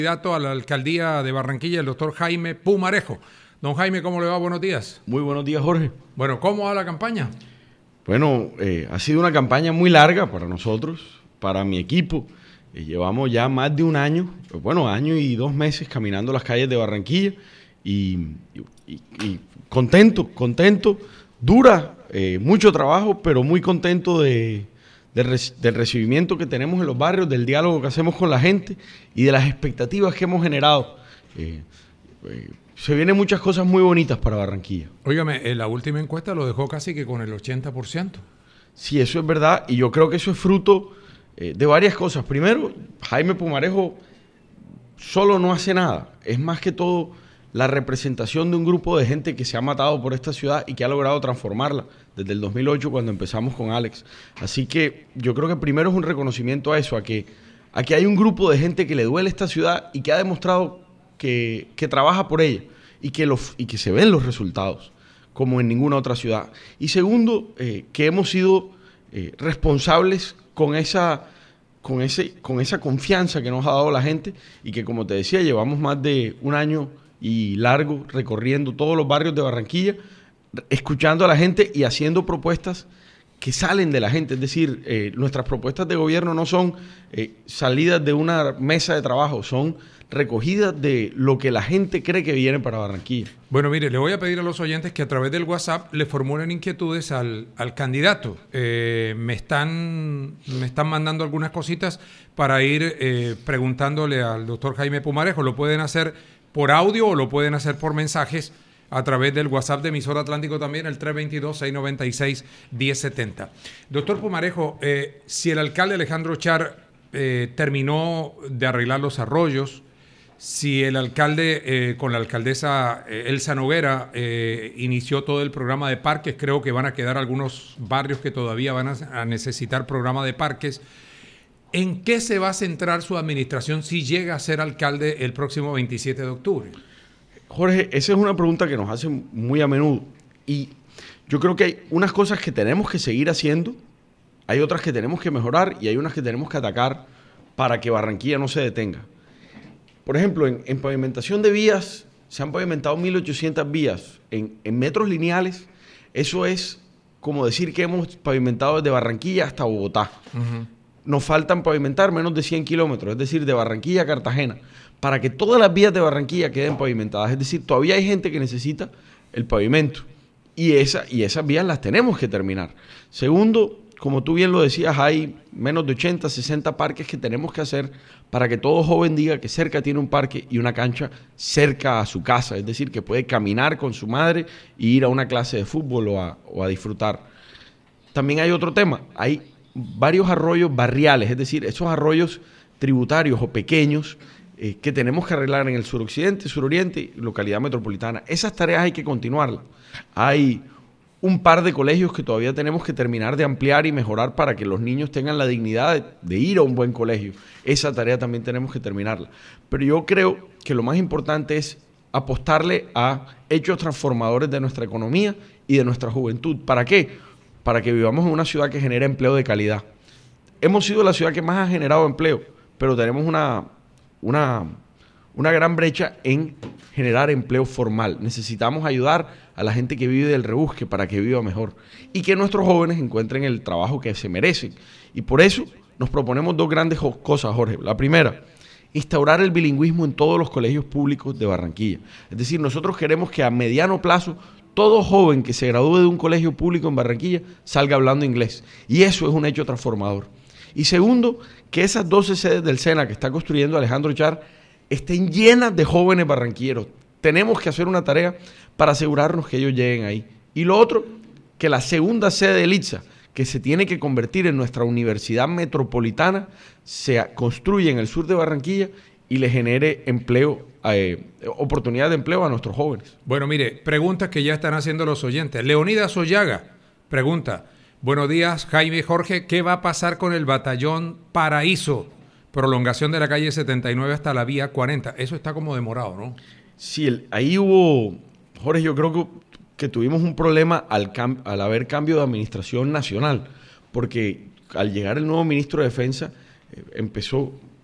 Candidato a la alcaldía de Barranquilla, el doctor Jaime Pumarejo. Don Jaime, ¿cómo le va? Buenos días. Muy buenos días, Jorge. Bueno, ¿cómo va la campaña? Bueno, ha sido una campaña muy larga para nosotros, para mi equipo. Llevamos ya más de un año, año y 2 meses caminando las calles de Barranquilla y contento. Dura mucho trabajo, pero muy contento del recibimiento que tenemos en los barrios, del diálogo que hacemos con la gente y de las expectativas que hemos generado. Se vienen muchas cosas muy bonitas para Barranquilla. Óigame, la última encuesta lo dejó casi que con el 80%. Sí, eso es verdad, y yo creo que eso es fruto de varias cosas. Primero, Jaime Pumarejo solo no hace nada. Es más que todo la representación de un grupo de gente que se ha matado por esta ciudad y que ha logrado transformarla desde el 2008 cuando empezamos con Alex. Así que yo creo que primero es un reconocimiento a eso, a que hay un grupo de gente que le duele esta ciudad y que ha demostrado que trabaja por ella y que se ven los resultados como en ninguna otra ciudad. Y segundo, que hemos sido responsables con esa confianza que nos ha dado la gente y que, como te decía, llevamos más de un año y largo recorriendo todos los barrios de Barranquilla, escuchando a la gente y haciendo propuestas que salen de la gente. Es decir, nuestras propuestas de gobierno no son salidas de una mesa de trabajo, son recogidas de lo que la gente cree que viene para Barranquilla. Bueno, mire, le voy a pedir a los oyentes que a través del WhatsApp le formulen inquietudes al candidato. Me están mandando algunas cositas para ir preguntándole al doctor Jaime Pumarejo. Lo pueden hacer por audio o lo pueden hacer por mensajes a través del WhatsApp de Emisora Atlántico también, el 322-696-1070. Doctor Pumarejo, si el alcalde Alejandro Char terminó de arreglar los arroyos, si el alcalde con la alcaldesa Elsa Noguera inició todo el programa de parques, creo que van a quedar algunos barrios que todavía van a necesitar programa de parques. ¿En qué se va a centrar su administración si llega a ser alcalde el próximo 27 de octubre? Jorge, esa es una pregunta que nos hacen muy a menudo y yo creo que hay unas cosas que tenemos que seguir haciendo, hay otras que tenemos que mejorar y hay unas que tenemos que atacar para que Barranquilla no se detenga. Por ejemplo, en pavimentación de vías, se han pavimentado 1.800 vías. En metros lineales, eso es como decir que hemos pavimentado desde Barranquilla hasta Bogotá. Uh-huh. Nos faltan pavimentar menos de 100 kilómetros, es decir, de Barranquilla a Cartagena, para que todas las vías de Barranquilla queden pavimentadas. Es decir, todavía hay gente que necesita el pavimento y esas vías las tenemos que terminar. Segundo, como tú bien lo decías, hay menos de 80, 60 parques que tenemos que hacer para que todo joven diga que cerca tiene un parque y una cancha cerca a su casa. Es decir, que puede caminar con su madre e ir a una clase de fútbol o a disfrutar. También hay otro tema. Hay varios arroyos barriales, es decir, esos arroyos tributarios o pequeños que tenemos que arreglar en el suroccidente, suroriente, localidad metropolitana. Esas tareas hay que continuarlas. Hay un par de colegios que todavía tenemos que terminar de ampliar y mejorar para que los niños tengan la dignidad de ir a un buen colegio. Esa tarea también tenemos que terminarla. Pero yo creo que lo más importante es apostarle a hechos transformadores de nuestra economía y de nuestra juventud. ¿Para qué? Para que vivamos en una ciudad que genera empleo de calidad. Hemos sido la ciudad que más ha generado empleo, pero tenemos una gran brecha en generar empleo formal. Necesitamos ayudar a la gente que vive del rebusque para que viva mejor y que nuestros jóvenes encuentren el trabajo que se merecen. Y por eso nos proponemos 2 grandes cosas, Jorge. La primera, instaurar el bilingüismo en todos los colegios públicos de Barranquilla. Es decir, nosotros queremos que a mediano plazo todo joven que se gradúe de un colegio público en Barranquilla salga hablando inglés. Y eso es un hecho transformador. Y segundo, que esas 12 sedes del SENA que está construyendo Alejandro Char estén llenas de jóvenes barranquilleros. Tenemos que hacer una tarea para asegurarnos que ellos lleguen ahí. Y lo otro, que la segunda sede del ITSA, que se tiene que convertir en nuestra universidad metropolitana, se construya en el sur de Barranquilla y le genere empleo, oportunidad de empleo a nuestros jóvenes. Bueno, mire, preguntas que ya están haciendo los oyentes. Leonidas Ollaga pregunta: buenos días, Jaime, Jorge, ¿qué va a pasar con el batallón Paraíso? Prolongación de la calle 79 hasta la vía 40. Eso está como demorado, ¿no? Sí, ahí hubo, Jorge, yo creo que tuvimos un problema al haber cambio de administración nacional, porque al llegar el nuevo ministro de Defensa empezó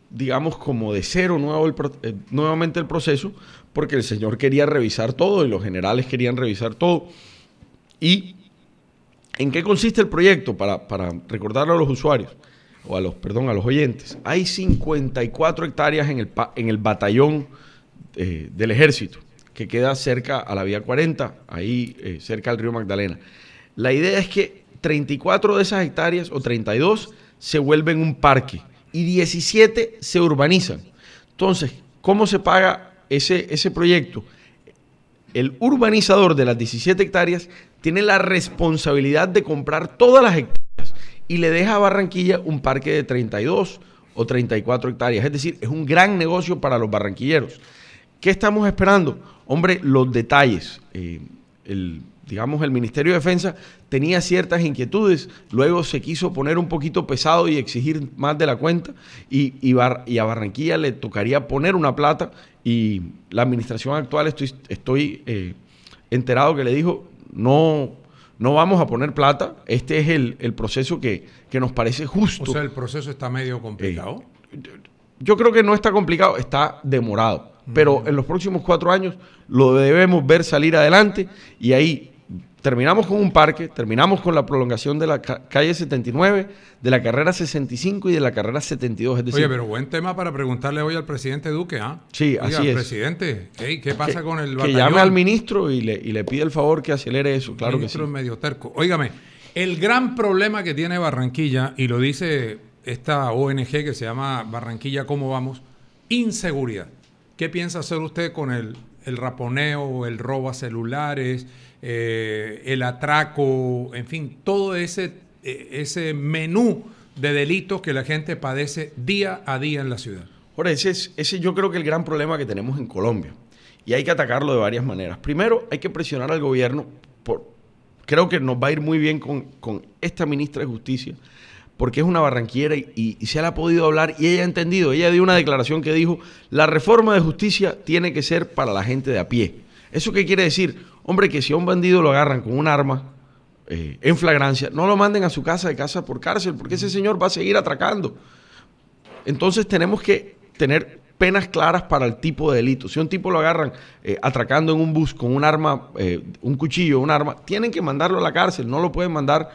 digamos, como de cero nuevamente el proceso, porque el señor quería revisar todo y los generales querían revisar todo. ¿Y en qué consiste el proyecto? Para recordarlo a los usuarios, o a los oyentes. Hay 54 hectáreas en el batallón del ejército, que queda cerca a la vía 40, ahí cerca al río Magdalena. La idea es que 34 de esas hectáreas, o 32, se vuelven un parque, y 17 se urbanizan. Entonces, ¿cómo se paga ese proyecto? El urbanizador de las 17 hectáreas tiene la responsabilidad de comprar todas las hectáreas y le deja a Barranquilla un parque de 32 o 34 hectáreas. Es decir, es un gran negocio para los barranquilleros. ¿Qué estamos esperando? Hombre, los detalles. El Ministerio de Defensa tenía ciertas inquietudes, luego se quiso poner un poquito pesado y exigir más de la cuenta, y a Barranquilla le tocaría poner una plata, y la administración actual estoy enterado que le dijo, no vamos a poner plata, este es el proceso que nos parece justo. O sea, el proceso está medio complicado. Yo creo que no está complicado, está demorado, pero en los próximos 4 años lo debemos ver salir adelante, y ahí terminamos con un parque, terminamos con la prolongación de la calle 79, de la carrera 65 y de la carrera 72. Es decir, oye, pero buen tema para preguntarle hoy al presidente Duque, ¿ah? Sí, oiga, así es. Presidente, ¿qué pasa con el batallón? Que llame al ministro y le pide el favor que acelere eso, claro que sí. El ministro es medio terco. Óigame, el gran problema que tiene Barranquilla, y lo dice esta ONG que se llama Barranquilla ¿Cómo Vamos? Inseguridad. ¿Qué piensa hacer usted con el raponeo, el robo a celulares, el atraco, en fin, todo ese menú de delitos que la gente padece día a día en la ciudad? Ahora, ese yo creo que es el gran problema que tenemos en Colombia, y hay que atacarlo de varias maneras. Primero, hay que presionar al gobierno. Creo que nos va a ir muy bien con esta ministra de Justicia, porque es una barranquillera y se la ha podido hablar, y ella ha entendido. Ella dio una declaración que dijo: la reforma de justicia tiene que ser para la gente de a pie. ¿Eso qué quiere decir? Hombre, que si a un bandido lo agarran con un arma en flagrancia, no lo manden a su casa de casa por cárcel, porque ese señor va a seguir atracando. Entonces tenemos que tener penas claras para el tipo de delito. Si a un tipo lo agarran atracando en un bus con un arma, un cuchillo, un arma, tienen que mandarlo a la cárcel, no lo pueden mandar,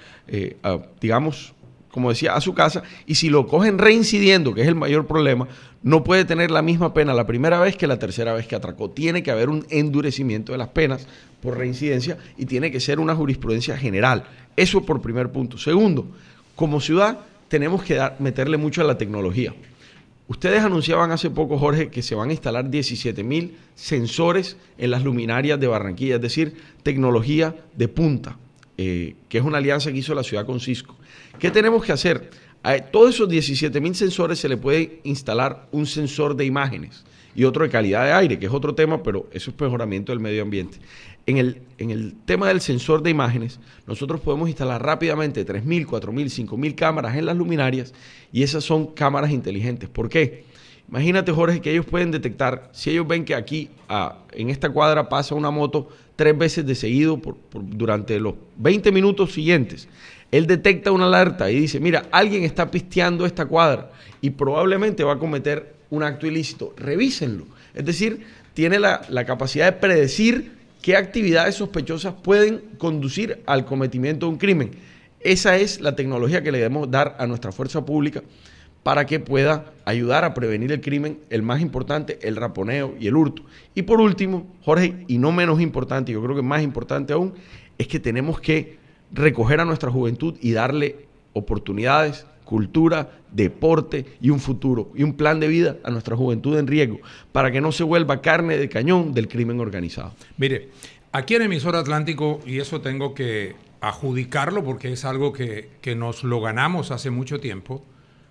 digamos, como decía, a su casa. Y si lo cogen reincidiendo, que es el mayor problema, no puede tener la misma pena la primera vez que la tercera vez que atracó. Tiene que haber un endurecimiento de las penas por reincidencia, y tiene que ser una jurisprudencia general. Eso por primer punto. Segundo, como ciudad tenemos que meterle mucho a la tecnología. Ustedes anunciaban hace poco, Jorge, que se van a instalar 17,000 sensores en las luminarias de Barranquilla, es decir, tecnología de punta, que es una alianza que hizo la ciudad con Cisco. ¿Qué tenemos que hacer? A todos esos 17,000 sensores se le puede instalar un sensor de imágenes y otro de calidad de aire, que es otro tema, pero eso es mejoramiento del medio ambiente. En el tema del sensor de imágenes, nosotros podemos instalar rápidamente 3,000, 4,000, 5,000 cámaras en las luminarias, y esas son cámaras inteligentes. ¿Por qué? Imagínate, Jorge, que ellos pueden detectar, si ellos ven que aquí en esta cuadra pasa una moto 3 veces de seguido durante los 20 minutos siguientes, él detecta una alerta y dice: mira, alguien está pisteando esta cuadra y probablemente va a cometer un acto ilícito, revísenlo. Es decir, tiene la capacidad de predecir qué actividades sospechosas pueden conducir al cometimiento de un crimen. Esa es la tecnología que le debemos dar a nuestra fuerza pública para que pueda ayudar a prevenir el crimen, el más importante, el raponeo y el hurto. Y por último, Jorge, y no menos importante, yo creo que más importante aún, es que tenemos que recoger a nuestra juventud y darle oportunidades, cultura, deporte y un futuro y un plan de vida a nuestra juventud en riesgo, para que no se vuelva carne de cañón del crimen organizado. Mire, aquí en Emisora Atlántico, y eso tengo que adjudicarlo porque es algo que nos lo ganamos hace mucho tiempo,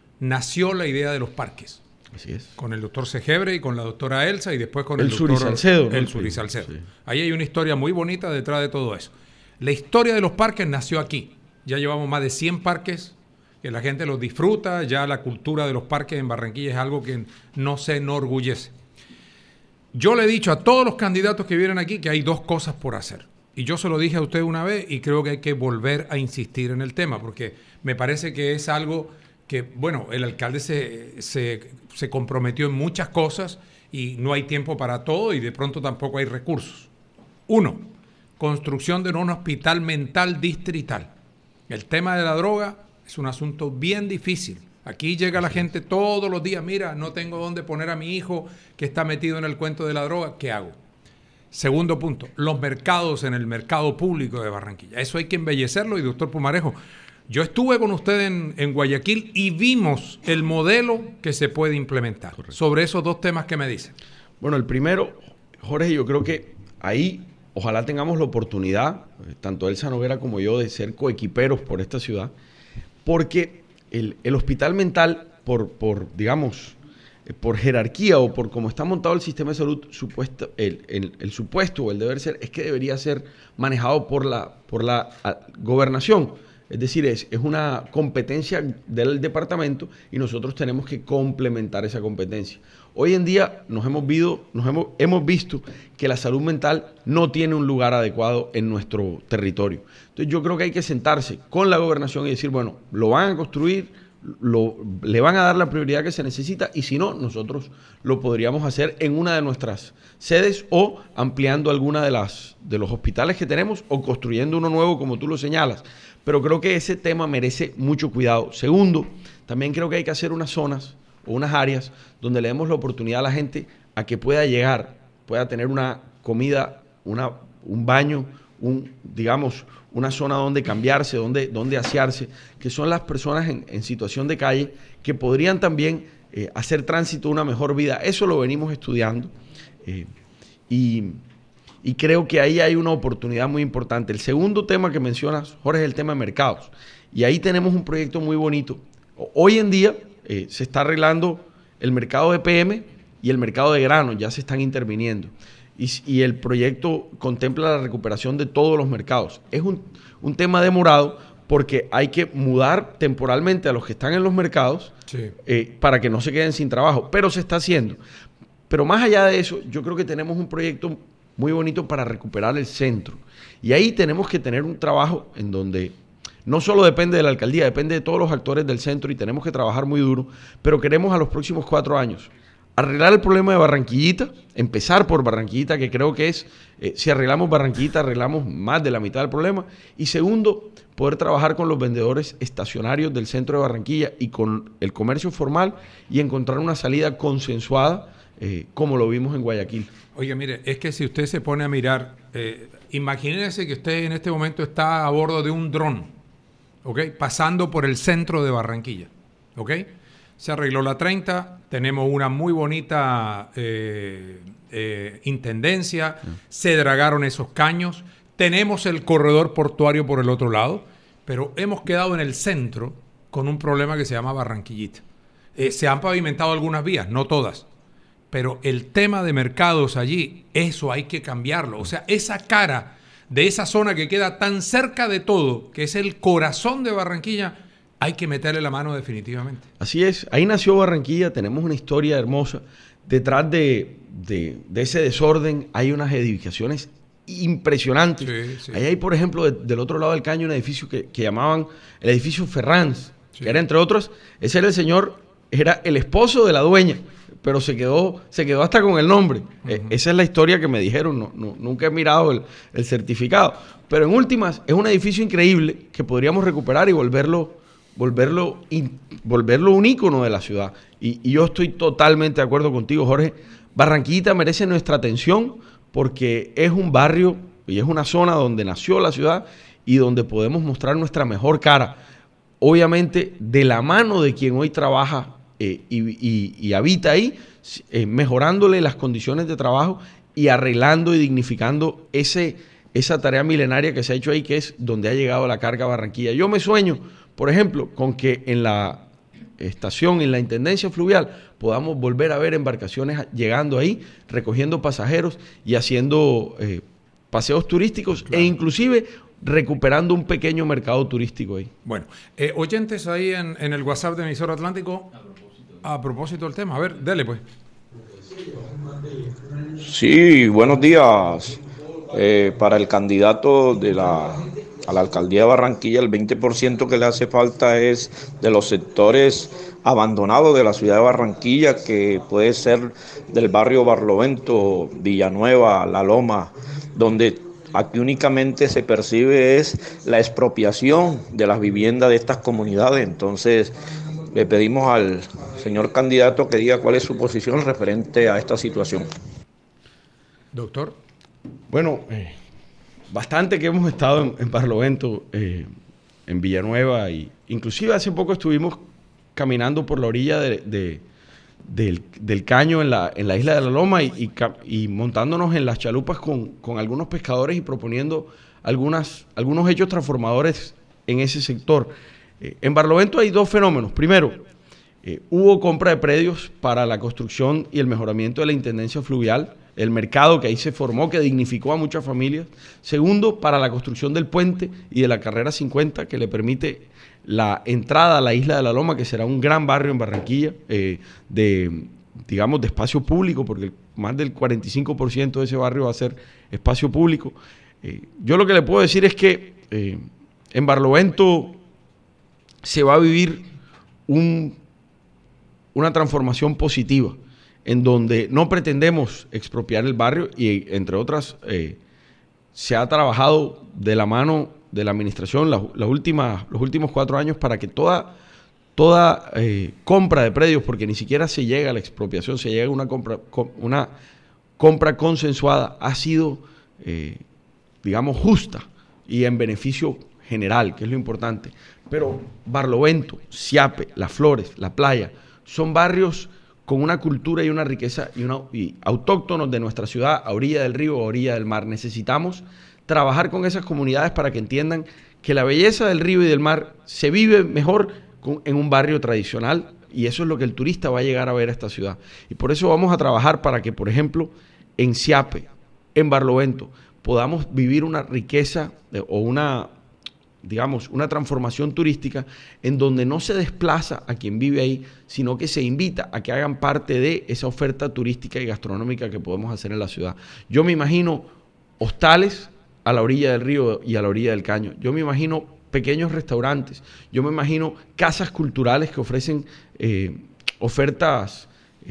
nació la idea de los parques. Así es. Con el doctor Segebre y con la doctora Elsa, y después con el doctor Suri Salcedo, ¿no? El Suri Salcedo. Sí. Ahí hay una historia muy bonita detrás de todo eso. La historia de los parques nació aquí. Ya llevamos más de 100 parques, que la gente los disfruta. Ya la cultura de los parques en Barranquilla es algo que no se enorgullece. Yo le he dicho a todos los candidatos que vienen aquí que hay 2 cosas por hacer. Y yo se lo dije a usted una vez, y creo que hay que volver a insistir en el tema, porque me parece que es algo que, bueno, el alcalde se comprometió en muchas cosas y no hay tiempo para todo y de pronto tampoco hay recursos. Uno, construcción de un hospital mental distrital. El tema de la droga es un asunto bien difícil. Aquí llega la gente todos los días, mira, no tengo dónde poner a mi hijo que está metido en el cuento de la droga, ¿qué hago? Segundo punto, los mercados en el mercado público de Barranquilla. Eso hay que embellecerlo y doctor Pumarejo, yo estuve con usted en Guayaquil y vimos el modelo que se puede implementar. Correcto. Sobre esos dos temas que me dicen. Bueno, el primero, Jorge, yo creo que ahí ojalá tengamos la oportunidad, tanto Elsa Noguera como yo, de ser coequiperos por esta ciudad, porque el hospital mental, digamos, por jerarquía o por cómo está montado el sistema de salud, el supuesto o el deber ser es que debería ser manejado por la gobernación. Es decir, es una competencia del departamento y nosotros tenemos que complementar esa competencia. Hoy en día hemos visto que la salud mental no tiene un lugar adecuado en nuestro territorio. Entonces yo creo que hay que sentarse con la gobernación y decir, bueno, lo van a construir, le van a dar la prioridad que se necesita y si no, nosotros lo podríamos hacer en una de nuestras sedes o ampliando alguna de los hospitales que tenemos o construyendo uno nuevo como tú lo señalas. Pero creo que ese tema merece mucho cuidado. Segundo, también creo que hay que hacer unas zonas o unas áreas donde le demos la oportunidad a la gente a que pueda llegar, pueda tener una comida, un baño, digamos, una zona donde cambiarse, donde asearse, que son las personas en situación de calle que podrían también hacer tránsito a una mejor vida. Eso lo venimos estudiando y creo que ahí hay una oportunidad muy importante. El segundo tema que mencionas, Jorge, es el tema de mercados. Y ahí tenemos un proyecto muy bonito. Hoy en día se está arreglando el mercado de PM y el mercado de granos, ya se están interviniendo. Y el proyecto contempla la recuperación de todos los mercados. Es un tema demorado porque hay que mudar temporalmente a los que están en los mercados para que no se queden sin trabajo, pero se está haciendo. Pero más allá de eso, yo creo que tenemos un proyecto muy bonito para recuperar el centro. Y ahí tenemos que tener un trabajo en donde no solo depende de la alcaldía, depende de todos los actores del centro y tenemos que trabajar muy duro, pero queremos a los próximos 4 años arreglar el problema de Barranquillita, empezar por Barranquillita, que creo que es, si arreglamos Barranquillita, arreglamos más de la mitad del problema. Y segundo, poder trabajar con los vendedores estacionarios del centro de Barranquilla y con el comercio formal y encontrar una salida consensuada, como lo vimos en Guayaquil. Oye, mire, es que si usted se pone a mirar, imagínese que usted en este momento está a bordo de un dron, ¿ok? Pasando por el centro de Barranquilla, ¿ok? Se arregló la 30, tenemos una muy bonita intendencia, se dragaron esos caños, tenemos el corredor portuario por el otro lado, pero hemos quedado en el centro con un problema que se llama Barranquillita. Se han pavimentado algunas vías, no todas, pero el tema de mercados allí, eso hay que cambiarlo. O sea, esa cara de esa zona que queda tan cerca de todo, que es el corazón de Barranquilla, hay que meterle la mano definitivamente. Así es, ahí nació Barranquilla, tenemos una historia hermosa. Detrás de ese desorden hay unas edificaciones impresionantes. Sí. Ahí hay, por ejemplo, del otro lado del caño un edificio que llamaban el edificio Ferranz, que era, entre otros, ese era el señor, era el esposo de la dueña, pero se quedó hasta con el nombre. Esa es la historia que me dijeron, nunca he mirado el certificado. Pero en últimas, es un edificio increíble que podríamos recuperar y volverlo un ícono de la ciudad. Y yo estoy totalmente de acuerdo contigo, Jorge. Barranquillita merece nuestra atención porque es un barrio y es una zona donde nació la ciudad y donde podemos mostrar nuestra mejor cara. Obviamente, de la mano de quien hoy trabaja y habita ahí, mejorándole las condiciones de trabajo y arreglando y dignificando esa tarea milenaria que se ha hecho ahí, que es donde ha llegado la carga a Barranquilla. Yo me sueño, por ejemplo, con que en la estación, en la Intendencia Fluvial, podamos volver a ver embarcaciones llegando ahí, recogiendo pasajeros y haciendo paseos turísticos, claro, e inclusive recuperando un pequeño mercado turístico ahí. Bueno, oyentes ahí en el WhatsApp de Emisora Atlántico, a propósito del tema, a ver, dele pues. Sí, buenos días. Para el candidato de la a la alcaldía de Barranquilla, el 20% que le hace falta es de los sectores abandonados de la ciudad de Barranquilla, que puede ser del barrio Barlovento, Villanueva, La Loma, donde aquí únicamente se percibe es la expropiación de las viviendas de estas comunidades. Entonces, le pedimos al señor candidato que diga cuál es su posición referente a esta situación. Doctor. Bueno, bastante que hemos estado en Barlovento, en Villanueva, y inclusive hace poco estuvimos caminando por la orilla del Caño en la isla de La Loma y montándonos en las chalupas con algunos pescadores y proponiendo algunos hechos transformadores en ese sector. En Barlovento hay dos fenómenos. Primero, hubo compra de predios para la construcción y el mejoramiento de la intendencia fluvial, el mercado que ahí se formó, que dignificó a muchas familias. Segundo, para la construcción del puente y de la carrera 50, que le permite la entrada a la isla de La Loma, que será un gran barrio en Barranquilla, de espacio público, porque más del 45% de ese barrio va a ser espacio público. Yo lo que le puedo decir es que en Barlovento se va a vivir una transformación positiva, en donde no pretendemos expropiar el barrio y, entre otras, se ha trabajado de la mano de la administración los últimos 4 años para que toda compra de predios, porque ni siquiera se llega a la expropiación, se llega a una compra consensuada, ha sido, justa y en beneficio general, que es lo importante. Pero Barlovento, Siape, Las Flores, La Playa, son barrios con una cultura y una riqueza y autóctonos de nuestra ciudad, a orilla del río, a orilla del mar. Necesitamos trabajar con esas comunidades para que entiendan que la belleza del río y del mar se vive mejor en un barrio tradicional, y eso es lo que el turista va a llegar a ver a esta ciudad. Y por eso vamos a trabajar para que, por ejemplo, en Siape, en Barlovento, podamos vivir una riqueza o una transformación turística en donde no se desplaza a quien vive ahí, sino que se invita a que hagan parte de esa oferta turística y gastronómica que podemos hacer en la ciudad. Yo me imagino hostales a la orilla del río y a la orilla del Caño. Yo me imagino pequeños restaurantes. Yo me imagino casas culturales que ofrecen ofertas,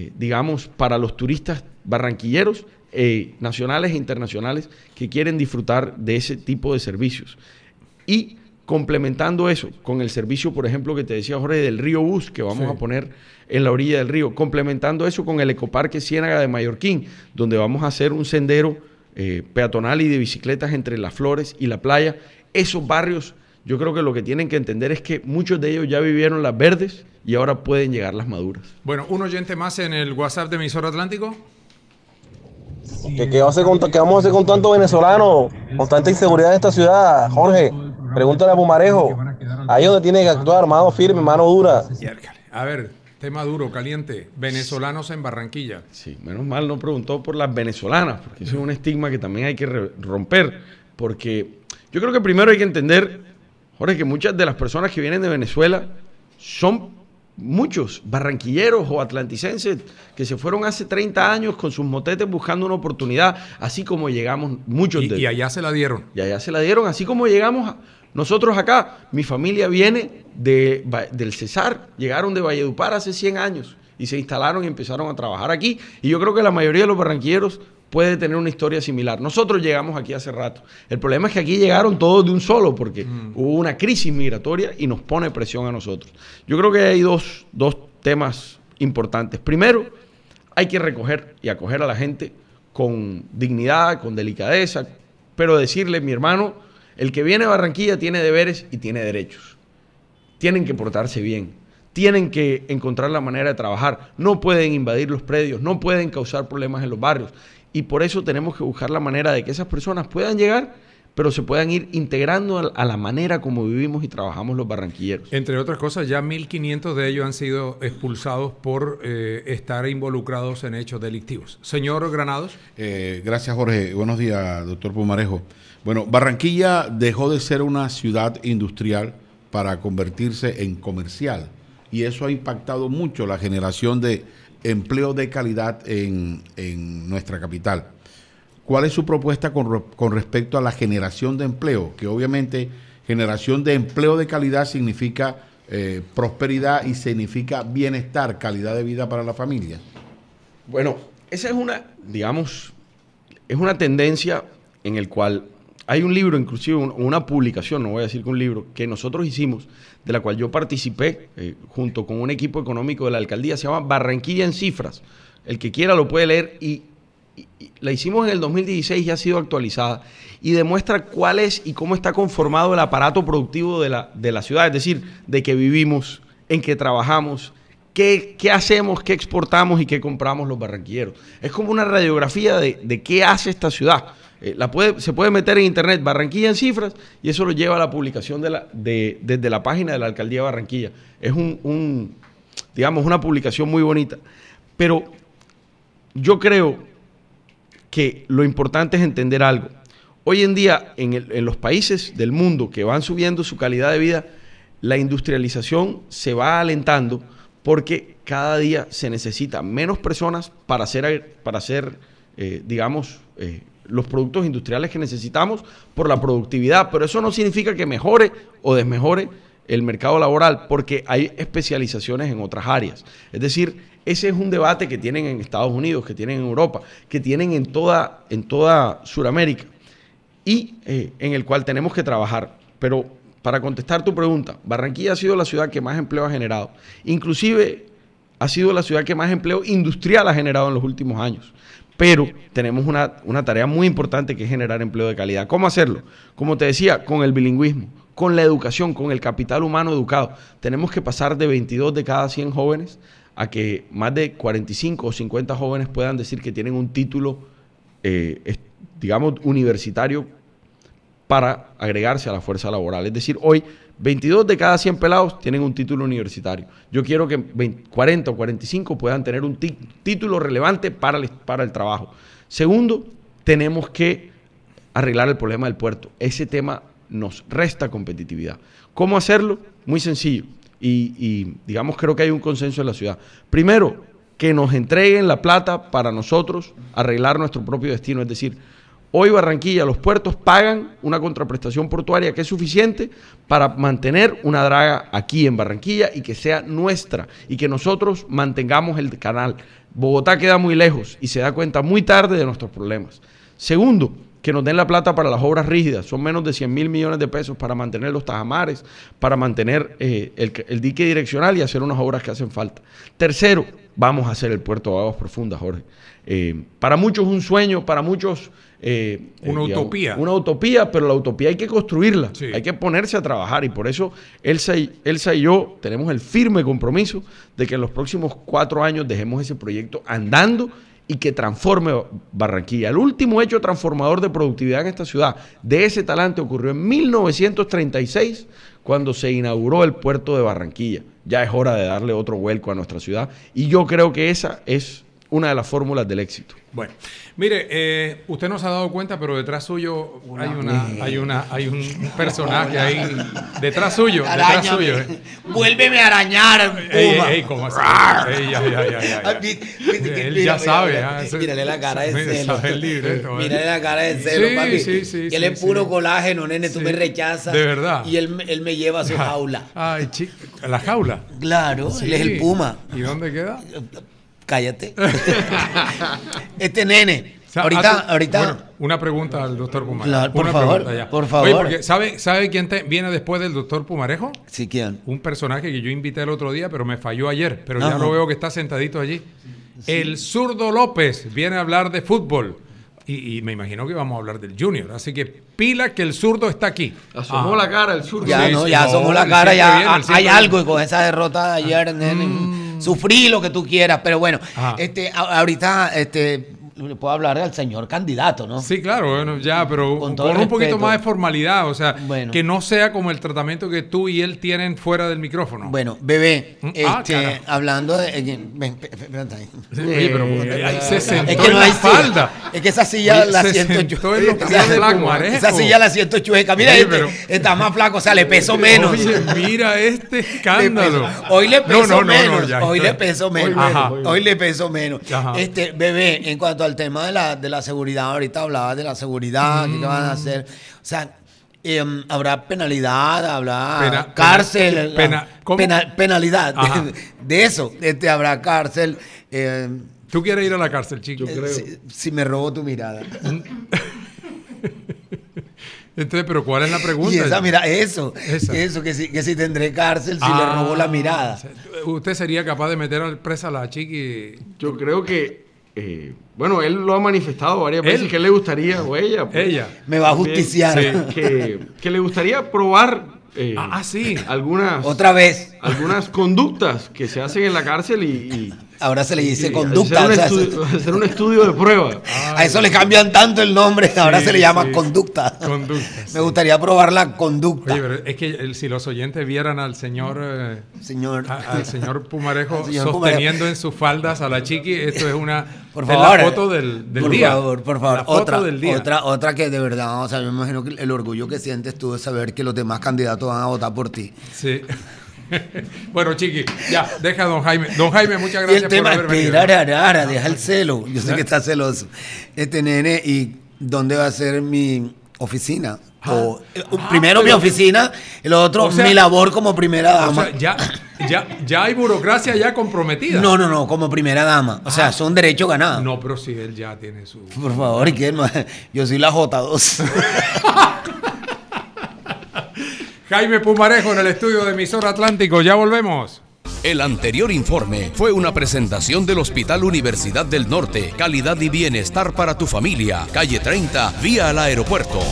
para los turistas barranquilleros, nacionales e internacionales, que quieren disfrutar de ese tipo de servicios. Y complementando eso con el servicio, por ejemplo, que te decía Jorge, del Río Bus, que vamos a poner en la orilla del río, complementando eso con el Ecoparque Ciénaga de Mallorquín, donde vamos a hacer un sendero peatonal y de bicicletas entre Las Flores y la playa. Esos barrios, yo creo que lo que tienen que entender es que muchos de ellos ya vivieron las verdes y ahora pueden llegar las maduras. Bueno, un oyente más en el WhatsApp de Emisora Atlántico. ¿Qué vamos a hacer con tanto venezolano, con tanta inseguridad en esta ciudad, Jorge? Pregúntale a Pumarejo. Ahí es donde tiene que actuar, mano firme, mano dura. A ver, tema duro, caliente. Venezolanos en Barranquilla. Sí, menos mal no preguntó por las venezolanas, porque eso es un estigma que también hay que romper. Porque yo creo que primero hay que entender, Jorge, que muchas de las personas que vienen de Venezuela son muchos barranquilleros o atlanticenses que se fueron hace 30 años con sus motetes buscando una oportunidad, así como llegamos muchos de ellos. Y allá se la dieron. Y allá se la dieron, así como llegamos nosotros acá. Mi familia viene del Cesar, llegaron de Valledupar hace 100 años y se instalaron y empezaron a trabajar aquí. Y yo creo que la mayoría de los barranquilleros puede tener una historia similar. Nosotros llegamos aquí hace rato. El problema es que aquí llegaron todos de un solo porque hubo una crisis migratoria y nos pone presión a nosotros. Yo creo que hay dos temas importantes. Primero, hay que recoger y acoger a la gente con dignidad, con delicadeza, pero decirle, mi hermano, el que viene a Barranquilla tiene deberes y tiene derechos. Tienen que portarse bien. Tienen que encontrar la manera de trabajar. No pueden invadir los predios, no pueden causar problemas en los barrios. Y por eso tenemos que buscar la manera de que esas personas puedan llegar, pero se puedan ir integrando a la manera como vivimos y trabajamos los barranquilleros. Entre otras cosas, ya 1.500 de ellos han sido expulsados por estar involucrados en hechos delictivos. Señor Granados. Gracias, Jorge. Buenos días, doctor Pumarejo. Bueno, Barranquilla dejó de ser una ciudad industrial para convertirse en comercial, y eso ha impactado mucho la generación de empleo de calidad en nuestra capital. ¿cuál es su propuesta con respecto a la generación de empleo? Que obviamente generación de empleo de calidad significa prosperidad y significa bienestar, calidad de vida para la familia. Bueno, esa es una, digamos, es una tendencia en el cual hay un libro, inclusive una publicación, no voy a decir que un libro, que nosotros hicimos, de la cual yo participé junto con un equipo económico de la alcaldía, se llama Barranquilla en Cifras. El que quiera lo puede leer y la hicimos en el 2016 y ha sido actualizada y demuestra cuál es y cómo está conformado el aparato productivo de la ciudad, es decir, de que vivimos, en que trabajamos, qué hacemos, qué exportamos y qué compramos los barranquilleros. Es como una radiografía de qué hace esta ciudad. Se puede meter en internet Barranquilla en Cifras y eso lo lleva a la publicación desde la página de la Alcaldía de Barranquilla. Es digamos, una publicación muy bonita. Pero yo creo que lo importante es entender algo. Hoy en día, en los países del mundo que van subiendo su calidad de vida, la industrialización se va alentando porque cada día se necesitan menos personas para hacer digamos, los productos industriales que necesitamos por la productividad. Pero eso no significa que mejore o desmejore el mercado laboral, porque hay especializaciones en otras áreas. Es decir, ese es un debate que tienen en Estados Unidos, que tienen en Europa, que tienen en toda Sudamérica y en el cual tenemos que trabajar. Pero para contestar tu pregunta, Barranquilla ha sido la ciudad que más empleo ha generado. Inclusive ha sido la ciudad que más empleo industrial ha generado en los últimos años. Pero tenemos una tarea muy importante que es generar empleo de calidad. ¿Cómo hacerlo? Como te decía, con el bilingüismo, con la educación, con el capital humano educado. Tenemos que pasar de 22 de cada 100 jóvenes a que más de 45 o 50 jóvenes puedan decir que tienen un título, digamos, universitario para agregarse a la fuerza laboral. Es decir, hoy 22 de cada 100 pelados tienen un título universitario. Yo quiero que 40 o 45 puedan tener un título relevante para el trabajo. Segundo, tenemos que arreglar el problema del puerto. Ese tema nos resta competitividad. ¿Cómo hacerlo? Muy sencillo. Y digamos, creo que hay un consenso en la ciudad. Primero, que nos entreguen la plata para nosotros arreglar nuestro propio destino. Es decir, hoy Barranquilla, los puertos pagan una contraprestación portuaria que es suficiente para mantener una draga aquí en Barranquilla y que sea nuestra y que nosotros mantengamos el canal. Bogotá queda muy lejos y se da cuenta muy tarde de nuestros problemas. Segundo, que nos den la plata para las obras rígidas. Son menos de 100.000 millones de pesos para mantener los tajamares, para mantener el dique direccional y hacer unas obras que hacen falta. Tercero, vamos a hacer el puerto de aguas profundas, Jorge. Para muchos un sueño, para muchos una utopía. Una utopía, pero la utopía hay que construirla, sí. Hay que ponerse a trabajar y por eso Elsa y yo tenemos el firme compromiso de que en los próximos 4 años dejemos ese proyecto andando y que transforme Barranquilla. El último hecho transformador de productividad en esta ciudad de ese talante ocurrió en 1936 cuando se inauguró el puerto de Barranquilla. Ya es hora de darle otro vuelco a nuestra ciudad y yo creo que esa es una de las fórmulas del éxito. Bueno, mire, usted no se ha dado cuenta, pero detrás suyo hay un personaje ahí. Detrás suyo. Vuélveme a arañar, Puma. Ey, ¿cómo así? Él ya sabe. Mírale la cara de celo. Mírale la cara de celo, sí, papi. Sí, y él es puro colágeno, nene, tú me rechazas. De verdad. Y él me lleva a su jaula. Ay, chico, ¿la jaula? Claro, Sí. él es el Puma. ¿Y dónde queda? Cállate. Este nene, O sea, ahorita. Bueno, una pregunta al doctor Pumarejo. Claro, por Una favor, pregunta ya. por favor. Oye, porque ¿sabe quién viene después del doctor Pumarejo? Sí, ¿quién? Un personaje que yo invité el otro día, pero me falló ayer. Pero Ajá. ya lo veo que está sentadito allí. Sí. El zurdo López viene a hablar de fútbol. Y me imagino que vamos a hablar del Junior. Así que pila que el zurdo está aquí. Asomó la cara el zurdo. Ya, Sí, no, sí, ya no, asomó la él cara, siempre ya viene, él siempre hay viene. algo y con esa derrota de ayer, nene, sufrí lo que tú quieras, pero bueno, Ajá. ahorita, le puedo hablar al señor candidato, ¿no? Sí, claro, bueno, ya, pero Con con todo el un poquito respeto. más de formalidad, o sea, Bueno. que no sea como el tratamiento que tú y él tienen fuera del micrófono. Bueno, bebé, carajo. hablando de... Ven, espérate ahí. Sí, oye, pero ahí se sentó Es que en no la hay espalda. Es que esa silla la siento sentó en los pies de Pumarejo. Esa silla la siento chueca. Mira, Oye, pero- está más flaco, o sea, le peso menos. Oye, mira este escándalo. Hoy le peso menos. ya Hoy está. le peso menos. Ajá. Hoy le peso menos. Ajá. Bebé, en cuanto al tema de la seguridad, ahorita hablabas de la seguridad, ¿qué van a hacer? O sea, habrá penalidad, habrá cárcel, ¿cómo? penalidad. Ajá. De eso, habrá cárcel. ¿Tú quieres ir a la cárcel, chico? Si me robo tu mirada. Entonces, pero ¿cuál es la pregunta? Y esa, mira, eso, Esa. que si tendré cárcel si le robó la mirada. ¿Usted sería capaz de meter presa a la chiqui? Yo creo que, bueno, él lo ha manifestado varias veces que le gustaría, o ella. Pues, Ella. Me va a también, justiciar. que le gustaría probar Sí. algunas, Otra vez. algunas conductas que se hacen en la cárcel y Ahora se le dice y conducta. hacer un estudio de prueba. A eso le cambian tanto el nombre, ahora Sí, se le llama sí. conducta. Conducta, sí. Me gustaría probar la conducta. Oye, pero es que si los oyentes vieran al señor Señor. al señor Pumarejo Al señor sosteniendo en sus faldas a la chiqui, esto es una Por es favor. la foto del por día. Por favor. La foto del día. Otra que de verdad, o sea, yo me imagino que el orgullo que sientes tú de saber que los demás candidatos van a votar por ti. Sí. Bueno, chiqui, ya, deja a don Jaime. Don Jaime, muchas Y gracias el tema, por haber venido. espera, deja el celo. Yo sé que está celoso. Nene, ¿y dónde va a ser mi oficina? Primero mi oficina, el otro o sea, mi labor como primera O dama. sea, ya hay burocracia ya comprometida. No, como primera dama. O sea, es un derecho ganado. No, pero si él ya tiene su... Por favor, ¿y qué más? Yo soy la J2. Jaime Pumarejo en el estudio de Emisor Atlántico. Ya volvemos. El anterior informe fue una presentación del Hospital Universidad del Norte. Calidad y bienestar para tu familia. Calle 30, vía al aeropuerto.